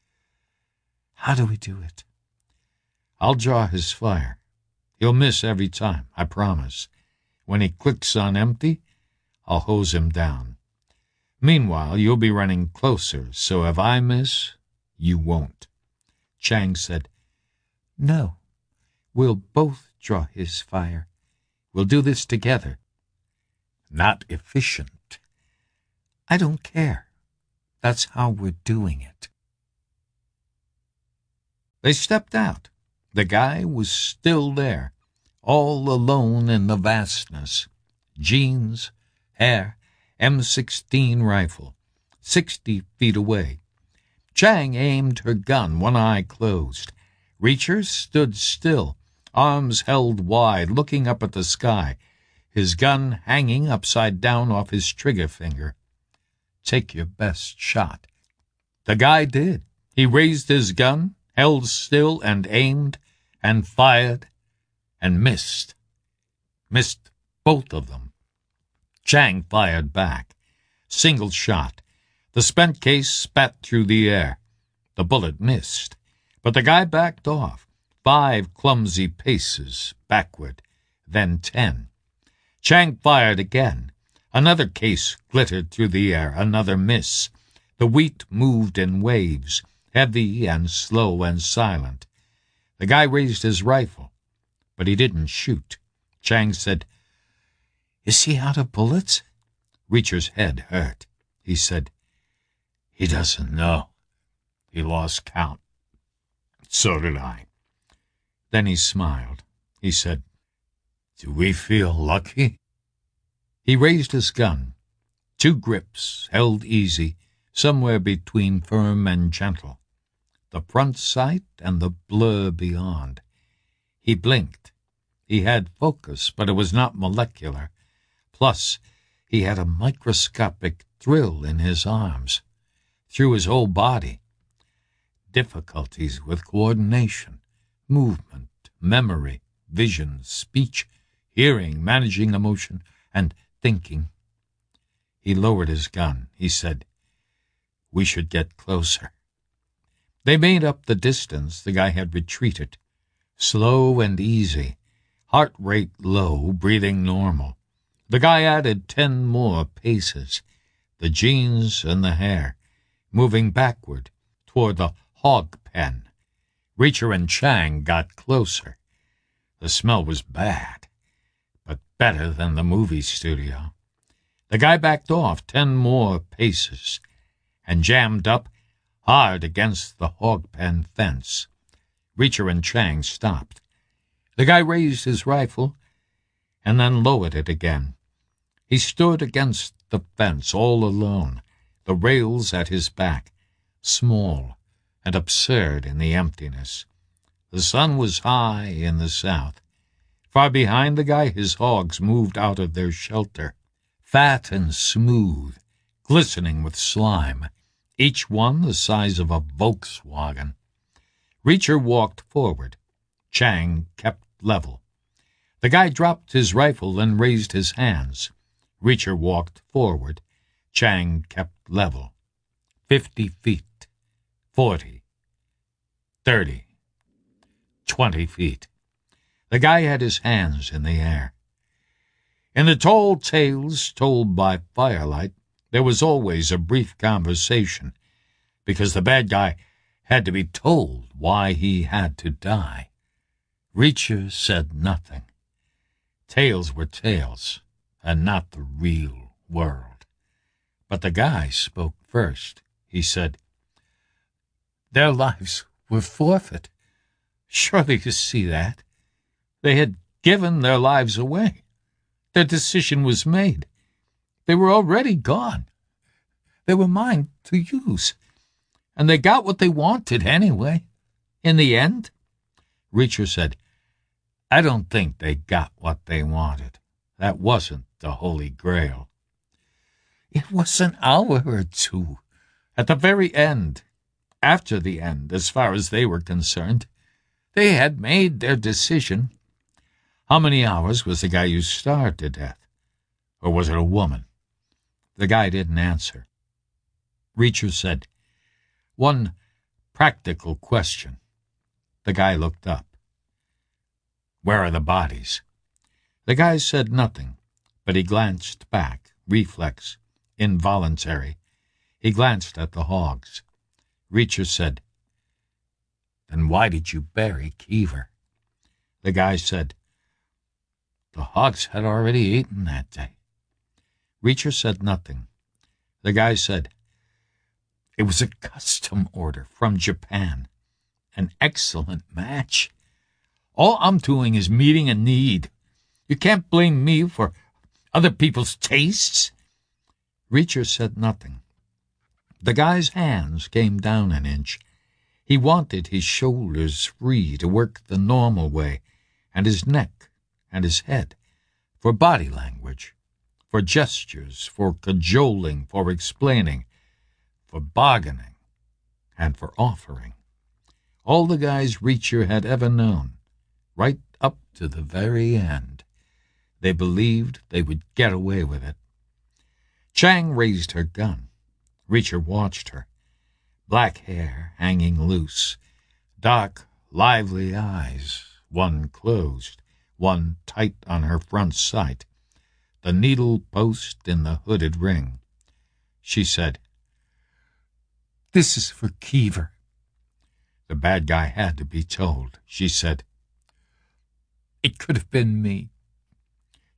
"How do we do it?" "I'll draw his fire. He'll miss every time, I promise. When he clicks on empty, I'll hose him down. Meanwhile, you'll be running closer, so if I miss, you won't." Chang said, "No, we'll both draw his fire. We'll do this together." "Not efficient." "I don't care. That's how we're doing it." They stepped out. The guy was still there, all alone in the vastness. Jeans, hair, M16 rifle, 60 feet away. Chang aimed her gun, one eye closed. Reacher stood still, arms held wide, looking up at the sky, his gun hanging upside down off his trigger finger. "Take your best shot." The guy did. He raised his gun, held still and aimed, and fired, and missed. Missed both of them. Chang fired back. Single shot. The spent case spat through the air. The bullet missed. But the guy backed off, 5 clumsy paces backward, then 10. Chang fired again. Another case glittered through the air, another miss. The wheat moved in waves, heavy and slow and silent. The guy raised his rifle, but he didn't shoot. Chang said, "Is he out of bullets?" Reacher's head hurt. He said, "He doesn't know. He lost count. So did I." Then he smiled. He said, "Do we feel lucky?" He raised his gun. 2 grips, held easy, somewhere between firm and gentle. The front sight and the blur beyond. He blinked. He had focus, but it was not molecular. Plus, he had a microscopic thrill in his arms, through his whole body. Difficulties with coordination, movement, memory, vision, speech, hearing, managing emotion, and thinking. He lowered his gun. He said, "We should get closer." They made up the distance. The guy had retreated. Slow and easy, heart rate low, breathing normal. The guy added 10 more paces, the jeans and the hair, moving backward toward the hog pen. Reacher and Chang got closer. The smell was bad, but better than the movie studio. The guy backed off 10 more paces and jammed up hard against the hog pen fence. Reacher and Chang stopped. The guy raised his rifle and then lowered it again. He stood against the fence all alone, the rails at his back, small and absurd in the emptiness. The sun was high in the south. Far behind the guy, his hogs moved out of their shelter, fat and smooth, glistening with slime, each one the size of a Volkswagen. Reacher walked forward. Chang kept level. The guy dropped his rifle and raised his hands. Reacher walked forward. Chang kept level. 50 feet. 40. 30. 20 feet. The guy had his hands in the air. In the tall tales told by firelight, there was always a brief conversation, because the bad guy had to be told why he had to die. Reacher said nothing. Tales were tales, and not the real world. But the guy spoke first. He said, "Their lives were forfeit. Surely you see that. They had given their lives away. Their decision was made. They were already gone. They were mine to use. And they got what they wanted anyway. In the end." Reacher said, "I don't think they got what they wanted. That wasn't the Holy Grail. It was an hour or 2. At the very end, after the end, as far as they were concerned, they had made their decision." "How many hours was the guy you starved to death? Or was it a woman?" The guy didn't answer. Reacher said, "One practical question." The guy looked up. "Where are the bodies?" The guy said nothing, but he glanced back, reflex, involuntary. He glanced at the hogs. Reacher said, "Then why did you bury Keever?" The guy said, "The hogs had already eaten that day." Reacher said nothing. The guy said, "It was a custom order from Japan. An excellent match. All I'm doing is meeting a need. You can't blame me for other people's tastes." Reacher said nothing. The guy's hands came down an inch. He wanted his shoulders free to work the normal way, and his neck and his head, for body language, for gestures, for cajoling, for explaining, for bargaining, and for offering. All the guys Reacher had ever known, right up to the very end. They believed they would get away with it. Chang raised her gun. Reacher watched her. Black hair hanging loose, dark, lively eyes, one closed, one tight on her front sight, the needle post in the hooded ring. She said, "This is for Keever." The bad guy had to be told. She said, "It could have been me.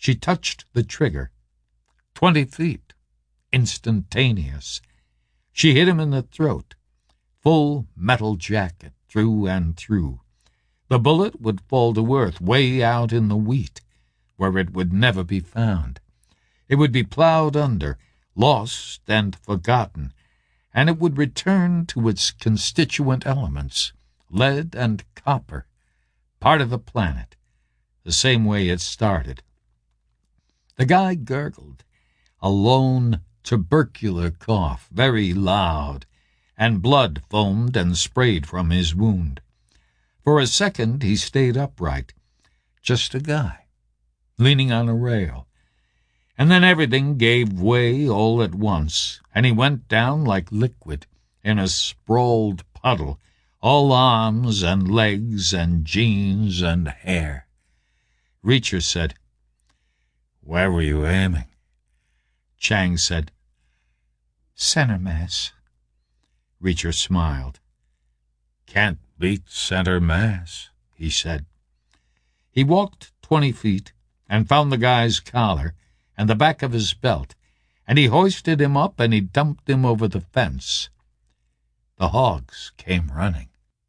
She touched the trigger. 20 feet. Instantaneous. She hit him in the throat. Full metal jacket, through and through. The bullet would fall to earth way out in the wheat, where it would never be found. It would be plowed under, lost and forgotten, and it would return to its constituent elements, lead and copper, part of the planet, the same way it started. The guy gurgled, a lone, tubercular cough, very loud, and blood foamed and sprayed from his wound. For a second he stayed upright, just a guy, leaning on a rail. And then everything gave way all at once, and he went down like liquid, in a sprawled puddle, all arms and legs and jeans and hair. Reacher said, "Where were you aiming?" Chang said, "Center mass." Reacher smiled. "Can't beat center mass," he said. He walked 20 feet and found the guy's collar and the back of his belt, and he hoisted him up and he dumped him over the fence. The hogs came running.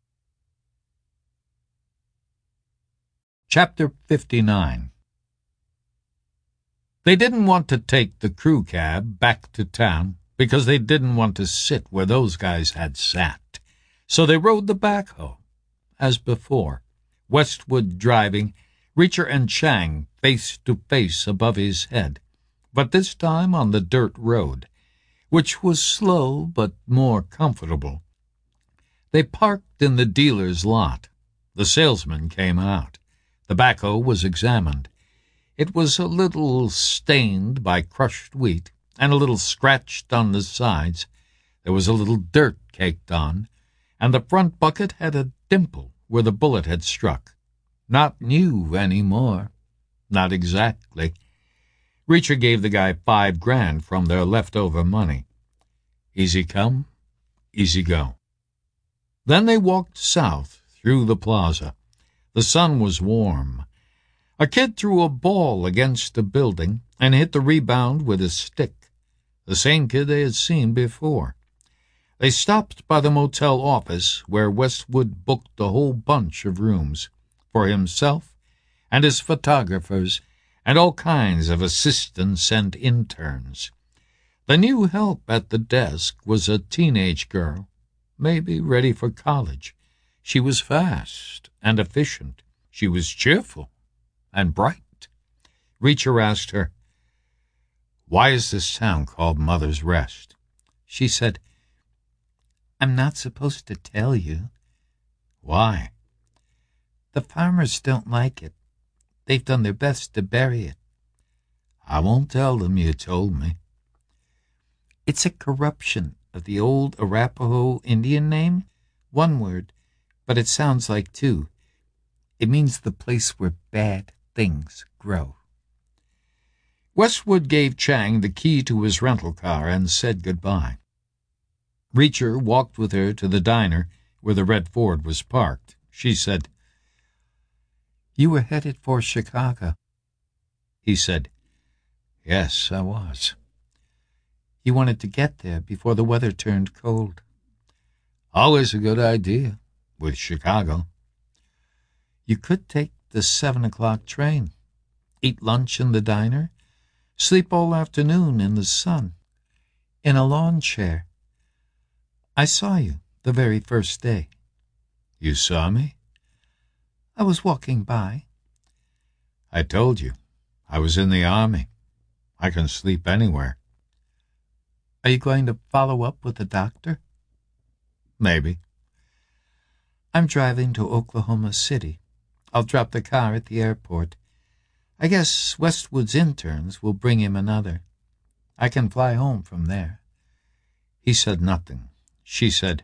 Chapter 59. They didn't want to take the crew cab back to town because they didn't want to sit where those guys had sat. So they rode the backhoe, as before, Westwood driving, Reacher and Chang face to face above his head, but this time on the dirt road, which was slow but more comfortable. They parked in the dealer's lot. The salesman came out. The backhoe was examined. It was a little stained by crushed wheat and a little scratched on the sides. There was a little dirt caked on, and the front bucket had a dimple where the bullet had struck. Not new any more. Not exactly. Reacher gave the guy $5,000 from their leftover money. Easy come, easy go. Then they walked south through the plaza. The sun was warm. A kid threw a ball against a building and hit the rebound with a stick. The same kid they had seen before. They stopped by the motel office where Westwood booked a whole bunch of rooms for himself and his photographers and all kinds of assistants and interns. The new help at the desk was a teenage girl, maybe ready for college. She was fast and efficient. She was cheerful and bright. Reacher asked her, "Why is this town called Mother's Rest?" She said, "I'm not supposed to tell you." "Why?" "The farmers don't like it. They've done their best to bury it." "I won't tell them you told me." "It's a corruption of the old Arapaho Indian name. One word, but it sounds like two. It means the place where bad things grow." Westwood gave Chang the key to his rental car and said goodbye. Reacher walked with her to the diner where the red Ford was parked. She said, "You were headed for Chicago." He said, "Yes, I was." "You wanted to get there before the weather turned cold." "Always a good idea, with Chicago." "You could take the 7 o'clock train, eat lunch in the diner, sleep all afternoon in the sun, in a lawn chair. I saw you the very first day." "You saw me?" "I was walking by." "I told you, I was in the Army. I can sleep anywhere." "Are you going to follow up with the doctor?" "Maybe." "I'm driving to Oklahoma City. I'll drop the car at the airport. I guess Westwood's interns will bring him another. I can fly home from there." He said nothing. She said,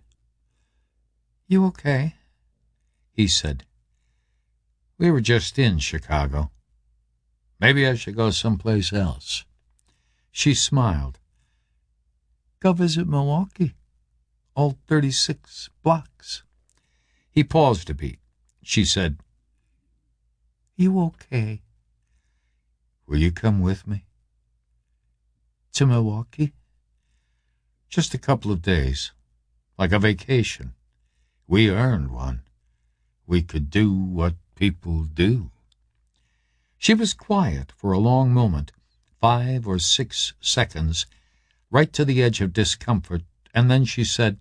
"You okay?" He said, "We were just in Chicago. Maybe I should go someplace else." She smiled. "Go visit Milwaukee. All 36 blocks." He paused a beat. She said, "You okay?" Will you come with me? To Milwaukee? Just a couple of days, like a vacation. We earned one. We could do what people do. She was quiet for a long moment, 5 or 6 seconds, right to the edge of discomfort, and then she said,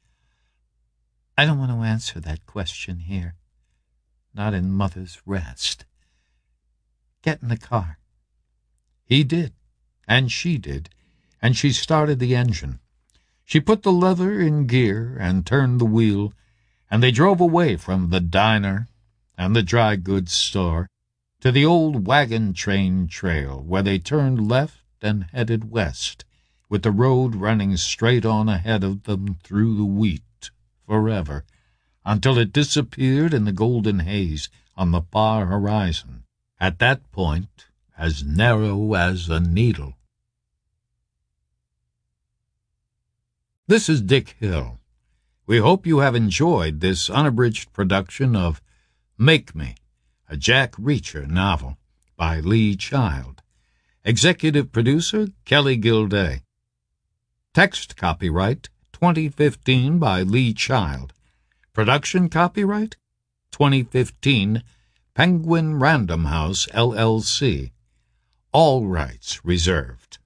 I don't want to answer that question here. Not in Mother's Rest. Get in the car. He did, and she started the engine. She put the lever in gear and turned the wheel, and they drove away from the diner and the dry goods store to the old wagon train trail, where they turned left and headed west, with the road running straight on ahead of them through the wheat forever, until it disappeared in the golden haze on the far horizon, at that point as narrow as a needle. This is Dick Hill. We hope you have enjoyed this unabridged production of Make Me, a Jack Reacher novel by Lee Child. Executive producer, Kelly Gilday. Text copyright 2015 by Lee Child. Production copyright 2015 Penguin Random House, LLC. All rights reserved.